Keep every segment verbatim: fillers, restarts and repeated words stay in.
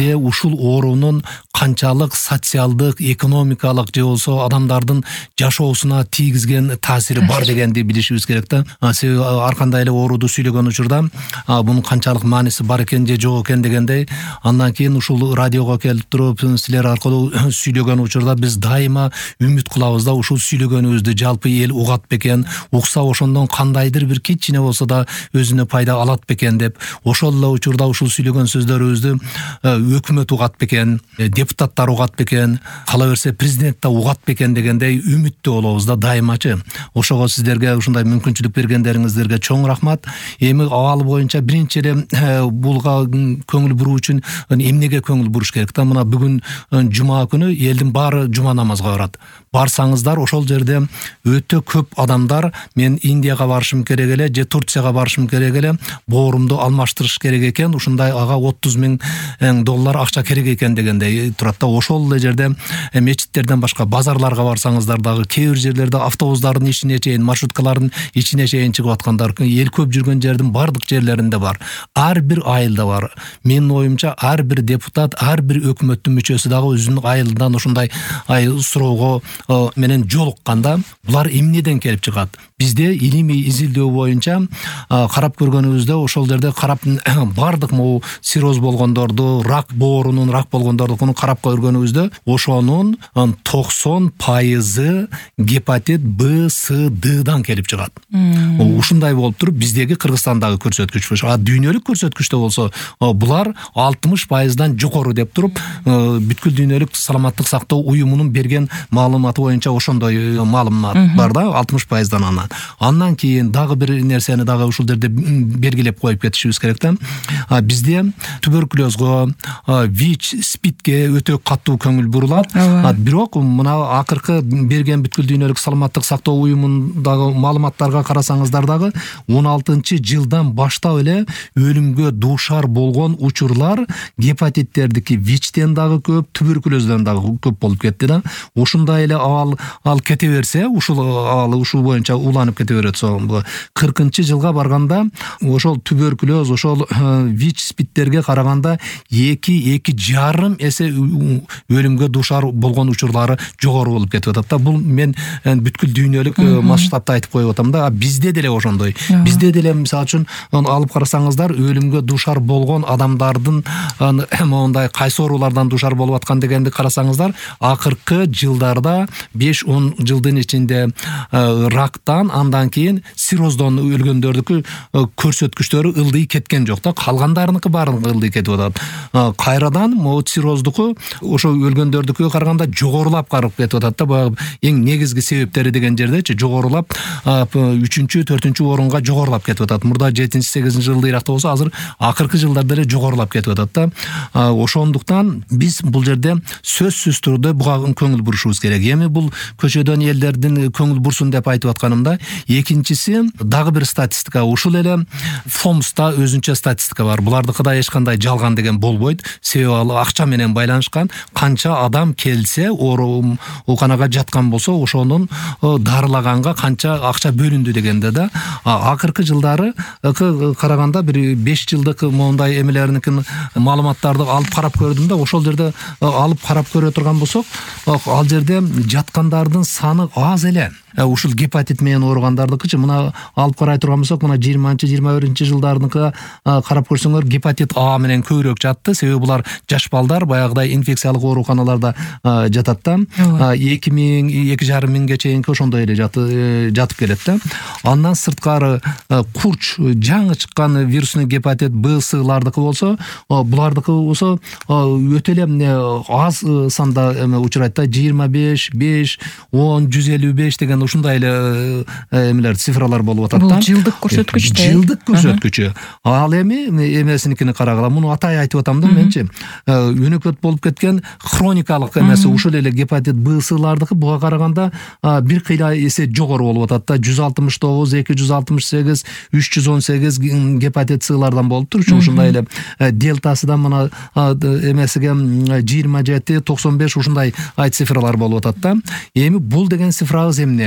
бизде ушул оорунун канчалык социалдык, экономикалык же болсо адамдардын жашоосуна тийгизген таасири бар дегенди билишибиз керек да. Себеби ар кандай эле ооруду сүйлөгөн учурда бунун канчалык мааниси бар экен же жок экен дегендей, андан кийин ушул радиого келип туруп силер аркылуу сүйлөгөн учурда биз дайыма үмүт кылабыз да, ушул сүйлөгөнүбүздү жалпы эл угат бекен, укса ошондон кандайдыр бир кичине болсо да өзүнө пайда алат бекен деп, ошол эле учурда ушул сүйлөгөн сөздөрүбүздү өкмөт угат бекен, депутаттар угат бекен, кала берсе президент да угат бекен дегендей үмүттүү болобуз да дайымачы. Ошого сиздерге ушундай мүмкүнчүлүк бергендериңиздерге чоң рахмат. Эми абал боюнча биринчи эле булга көңүл буруу үчүн эмнеге көңүл буруш керек да? Мына бүгүн жума күнү элдин баары жума намазга барат. Барсаңыздар ошол жерде өтө көп адамдар мен Индияга барышым керек эле же Турцияга барышым керек эле, боорумду алмаштырыш керек экен, ушундай ага отуз миң доллар акча керек экен дегендей турат да. Ошол эле жерде мечиттерден башка базарларга барсаңыздар дагы кээ бир жерлерде автобустардын ичине чейин, маршруткалардын ичине чейин чыгып аткандар, эл көп жүргөн жердин бардык жерлеринде бар. Ар бир айылда бар. Менин оюмча ар бир депутат, ар бир өкмөттүн мүчөсү дагы өзүнүн айылынан ушундай суроого менен жолукканда булар эмнеден келип чыгат? Бизде илимий изилдөө боюнча карап көргөнүбүздө ошол жерде карап бардык могу сироз болгондорду, рак боорунун рак болгондорду карап көргөнүбүздө ошонун токсон пайызы гепатит Б, С, Ддан келип чыгат. Ушундай болуп туруп биздеги Кыргызстандагы көрсөткүч. А дүйнөлүк көрсөткүчтө болсо булар алтымыш пайыздан жогору деп туруп бүткүл дүйнөлүк саламаттык сактоо уюмунун берген маалыматы боюнча ошондой маалымат бар да, алтымыш пайыздан анан. Андан кийин дагы бир нерсени дагы ушул жерде белгилеп коюп кетишибиз керек да. Бизде туберкулезго, ВИЧ, СПИДке өтө катуу көңүл бурулат. Бирок мына акыркы берген бүткүл дүйнөлүк саламаттык сактоо уюмундагы маалыматтарга карасаңыздар дагы он алтынчы жылдан баштап эле өлүмгө дуушар болгон учурлар гепатиттердики ВИЧтен дагы көп, туберкулезден дагы көп болуп кетти да. Ушундай эле ал ал кете берсе, ушул ал ушул боюнча уланып кете берет. кыркынчы жылга барганда ошол туберкулез, ошол ВИЧ, СПИДтерге караганда эки эки жарым эсе өлүмгө дуушар болгон учурлары жогору болуп кетип атат да. Бул мен бүткүл дүйнөлүк масштабта айтып коюп атам да. Бизде деле ошондой. Бизде деле мисалы үчүн алып карасаңыздар өлүмгө дуушар болгон адамдардын мондай кайсы оорулардан дуушар болуп аткан дегенди карасаңыздар, акыркы жылдарда беш он жылдын ичинде рактан, андан кийин сироздон өлгөндөрдүкү көрсөткүчтөрү ылдый кеткен жок да. Калгандарыныкы баары ылдый кетип атат. Кайрадан могу сироздуку ошо өлгөндөрдүкүгө караганда жогорулап карап кетип атат да. Баягы эң негизги себептери деген жердечи жогорулап үчүнчү, төртүнчү орунга жогорулап кетип атат. Мурда жетинчи, сегизинчи жылдыракта болсо, азыр акыркы жылдарда эле жогорулап кетип атат да. Ошондуктан биз бул жерде сөзсүз түрдө буга көңүл бурушубуз керек. Эми бул көчөдөн элдердин көңүл бурсун деп айтып атканымда, экинчиси дагы бир статистика. Ушул эле ФОМСта өзүнчө статистика бар. Булардыкыда эч кандай жалган деген болбойт. Себеби ал акча менен байланышкан. Канча адам келсе, ооруканага жаткан болсо, ошонун дарылаганга канча акча бөлүндү дегенде да. Акыркы жылдары караганда бир беш жылдык мондай эмелеринин маалыматтарды алып карап көрдүм да. Ошол жерде алып карап көрө турган болсок, ал жерде жаткандардын саны аз эле. Ушул гепатит менен ооругандардыкычы мына алып карай турган болсок, мына жыйырманчы жыйырма биринчи жылдарыныкы карап көрсөңөр, гепатит А менен көбүрөөк жатты. Себеби булар жаш балдар баягыдай инфекциялык ооруканаларда жатат да. эки миң, эки жарым миңге чейинки ошондой эле жатып келет да. Андан сырткары курч, жаңы чыккан вирусный гепатит Б, С'лардыкы болсо, булардыкы болсо өтө эле аз санда учурайт да. жыйырма беш, беш, он, жүз элүү беш деген ушундай эле эмелер, цифралар болуп атат да. Бул жылдык көрсөткүч да. Жылдык көрсөткүчү. Ал эми эмесиникини карагыла, муну атай айтып атам да менчи. Өнөкөт болуп кеткен хроникалык эмеси ушул эле гепатит Б, С'лардыкы буга караганда бир кыйла эсе жогору болуп атат да. жүз алтымыш тогуз, эки жүз алтымыш сегиз, үч жүз он сегиз гепатит С'лардан болуп турчу. Ушундай эле дельтасыдан мына эмесиге жыйырма жети, токсон беш ушундай ай цифралар болуп атат да. Эми бул деген цифрабыз эмне?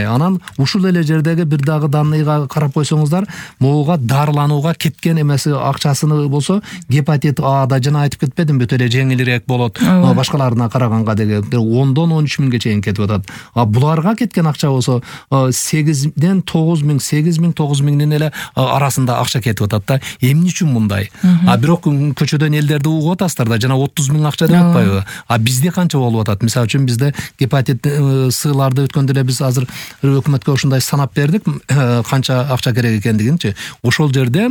Анан ушул эле жердеги бир дагы данныйга карап койсоңуздар, могуга дарыланууга кеткен эмеси акчасыны болсо гепатит А да жана айтып кетпедим, өтө эле жеңилирээк болот башкаларына караганга деген ондон он үч миңге чейин кетип атат. А буларга кеткен акча болсо сегизден тогуз миң, сегиз миң тогуз миңдин эле арасында акча кетип атат да. Эмне үчүн мындай? А бирок көчөдөн элдерди угуп атасыздар да, жана отуз миң акча деп атпайбы? А бизде канча болуп атат? Мисалы үчүн бизде гепатит Сыларды өткөндө эле биз азыр өкмөткө ушундай санап бердик, канча акча керек экендигинчи. Ошол жерде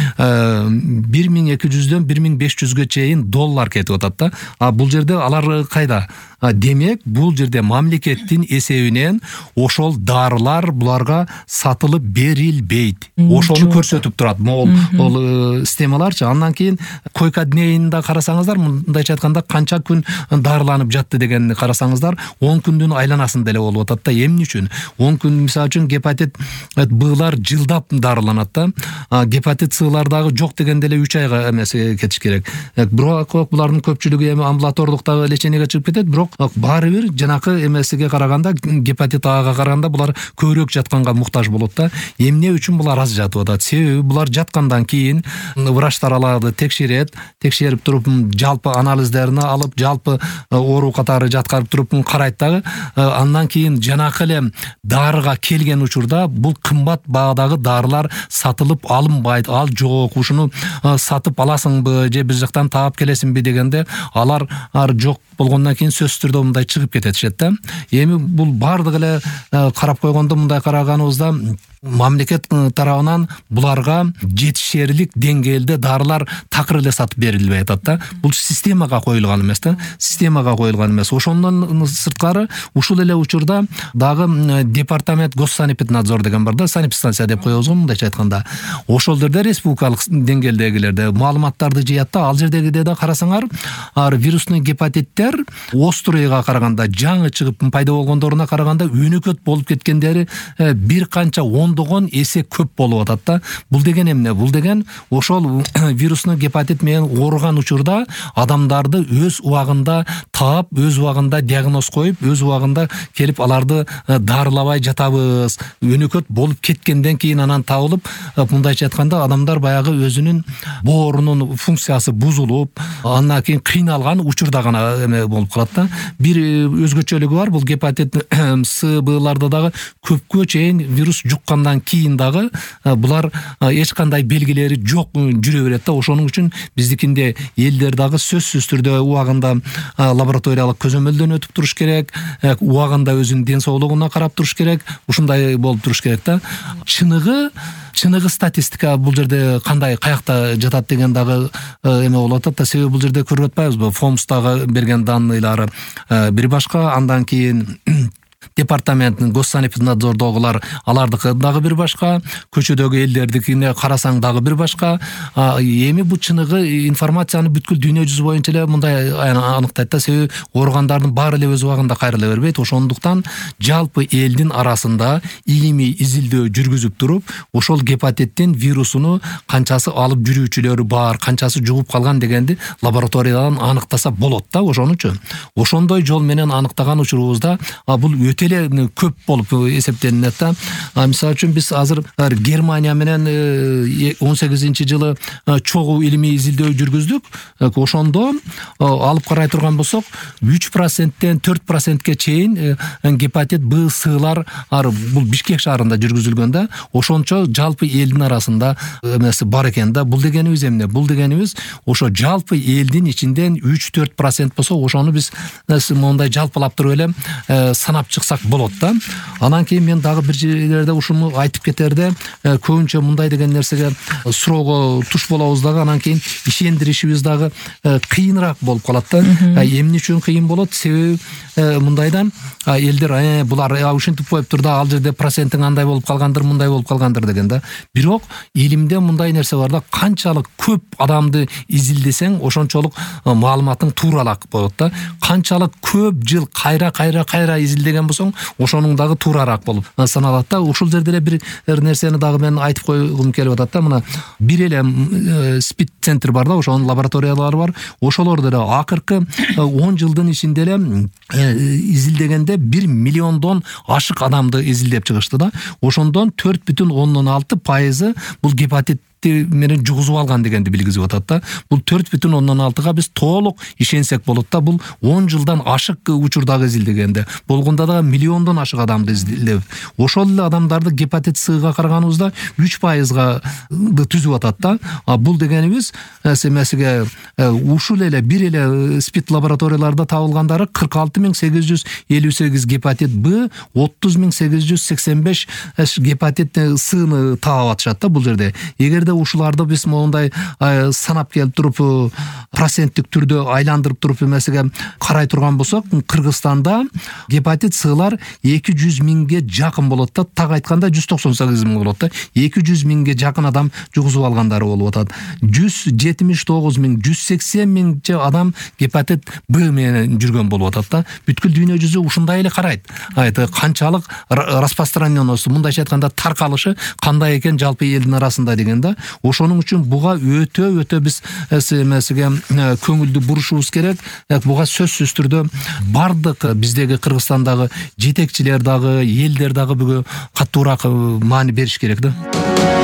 бир миң эки жүздөн бир миң беш жүзгө чейин доллар кетип атат да. А бул жерде алар кайда? Демек, бул жерде мамлекеттин эсебинен ошол дарылар буларга сатылып берилбейт. Ошону көрсөтүп турат. Могул ол системаларчы. Андан кийин койка днейинде карасаңыздар, мындайча айтканда канча күн дарыланып жатты дегенди карасаңыздар, он күндүн айланасында эле болуп атат да. Эмне үчүн? он күн мисалы үчүн гепатит Б'лар жылдап дарыланат да. Гепатит С'лар дагы жок дегенде эле үч айга эмес кетиш керек. Бирок булардын көпчүлүгү эми амбулатордуктагы лечениеге чыгып кетет, бирок баары бир жанакы эмесиге караганда, гепатит Ага караганда булар көбүрөөк жатканга муктаж болот да. Эмне үчүн булар аз жатып атат? Себеби булар жаткандан кийин врачтар аларды текшерет, текшерип туруп жалпы анализдерин алып, жалпы оору катары жаткарып туруп карайт дагы. Андан кийин жанакы эле дарыга келген учурда бул кымбат баадагы дарылар сатылып алынбайт. Ал жок, ушуну сатып аласыңбы же бир жактан таап келесиңби дегенде, алар жок болгондон кийин сөзсүз түрдө мындай чыгып кетишет да. Эми бул бардык эле карап койгондо, мындай караганыбызда мамлекет тарабынан буларга жетишерлик деңгээлде дарылар такыр эле сатып берилбей атат да. Бул системага коюлган эмес да. Системага коюлган эмес. Ошондон сырткары ушул эле учурда дагы департамент госсанэпиднадзор деген бар да, санэпидстанция деп коебуз го мындайча айтканда. Ошол жерде республикалык деңгээлдегилерде маалыматтарды жыят да. Ал жердегиде да карасаңар, вирусный гепатиттер острыйга караганда, жаңы чыгып пайда болгондоруна караганда өнөкөт болуп кеткендери бир канча ондогон эсе көп болуп атат да. Бул деген эмне? Бул деген ошол вирусный гепатит менен ооруган учурда адамдарды өз убагында таап, өз убагында диагноз коюп, өз убагында келип аларды дарылабай жатабыз. Өнөкөт болуп кеткенден кийин анан табылып, мындайча айтканда адамдар баягы өзүнүн боорунун функциясы бузулуп, андан кийин кыйналган учурда гана эме болуп калат да. Бир өзгөчөлүгү бар, бул гепатит С, Б'ларда дагы көпкө чейин вирус жуккандан кийин дагы булар эч кандай белгилери жок жүрө берет да. Ошонун үчүн биздикинде элдер дагы сөзсүз түрдө убагында лабораториялык көзөмөлдөн өтүп туруш керек, убагында өзүнүн ден соолугуна карап туруш керек, ушундай болуп туруш керек да. Чыныгы чыныгы статистика бул жерде кандай, каякта жатат деген дагы эме болуп атат да. Себеби бул жерде көрүп атпайбызбы, ФОМСтагы берген данныйлары бир башка, андан кийин департаменттин госсанэпиднадзордогулар алардыкы дагы бир башка, көчөдөгү элдердикине карасаң дагы бир башка. Эми бул чыныгы информацияны бүткүл дүйнө жүзү боюнча эле мындай аныктайт да. Себеби ооругандардын баары эле өз убагында кайрыла бербейт. Ошондуктан жалпы элдин арасында илимий изилдөө жүргүзүп туруп, ошол гепатиттин вирусуну канчасы алып жүрүүчүлөрү бар, канчасы жугуп калган дегенди лабораториядан аныктаса болот да. Ошонучу ошондой жол менен аныктаган учурубузда бул өтө эле көп болуп эсептелинет да. Мисалы үчүн биз азыр Германия менен он сегизинчи жылы чогуу илимий изилдөө жүргүздүк. Ошондо алып карай турган болсок, үч проценттен төрт процентке чейин гепатит Б, С'лар бул Бишкек шаарында жүргүзүлгөн да. Ошончо жалпы элдин арасында эмеси бар экен да. Бул дегенибиз эмне? Бул дегенибиз ошо жалпы элдин ичинден үч төрт процент болсо, ошону биз мондай жалпылап туруп эле санап чыксак болот да. Анан кийин мен дагы бир жерлерде ушуну айтып кетерде, көбүнчө мындай деген нерсеге суроого туш болобуз дагы, анан кийин ишендиришибиз дагы кыйыныраак болуп калат да. Эмне үчүн кыйын болот? Себеби мындайдан элдер булар ушинтип коюптур да, ал жерде процентин андай болуп калгандыр, мындай болуп калгандыр дегенде. Бирок илимде мындай нерсе бар да, канчалык көп адамды изилдесең, ошончолук маалыматың тууралаак болот да. Канчалык көп жыл кайра кайра кайра изилдеген болсоң, ошонун дагы туурарак болуп саналат да. Ушул жерде эле бир нерсени дагы мен айтып койгум келип атат да. Мына бир эле спид центр бар да, ошонун лабораториялары бар. Ошолордо эле акыркы он жылдын ичинде эле изилдегенде бир миллиондон ашык адамды изилдеп чыгышты да. Ошондон төрт бүтүн ондон алты пайызы бул гепатит менен жугузуп алган дегенди билгизип атат да. Бул төрт бүтүн ондон алтыга биз толук ишенсек болот да. Бул он жылдан ашык учурдагы изилдегенде. Болгондо да миллиондон ашык адамды изилдеп, ошол эле адамдарды гепатит С-га караганыбызда үч пайызга түзүп атат да. А бул дегенибиз эмесиге ушул эле бир эле спид лабораторияларда табылгандары кырк алты миң сегиз жүз элүү сегиз гепатит Б, отуз миң сегиз жүз сексен беш гепатит С-ны таап атышат да бул жерде. Эгерде ушуларды биз мондай санап келип туруп проценттик түрдө айландырып туруп эмесиге карай турган болсок, Кыргызстанда гепатит С-лар эки жүз миңге жакын болот да. Так айтканда жүз токсон сегиз миң болот да. эки жүз миңге жакын адам жугузуп алгандары болуп атат. жүз жетимиш тогуз миң, жүз сексен миңче адам гепатит Б менен жүргөн болуп атат да. Бүткүл дүйнө жүзү ушундай эле карайт. Айты канчалык распространенности, мындайча айтканда таркалышы кандай экен жалпы элдин арасында деген да. Ошонун үчүн буга өтө өтө биз эмесиге көңүлдү бурушубуз керек. Буга сөзсүз түрдө бардык биздеги Кыргызстандагы жетекчилер дагы, элдер дагы буга катуураак маани бериш керек да.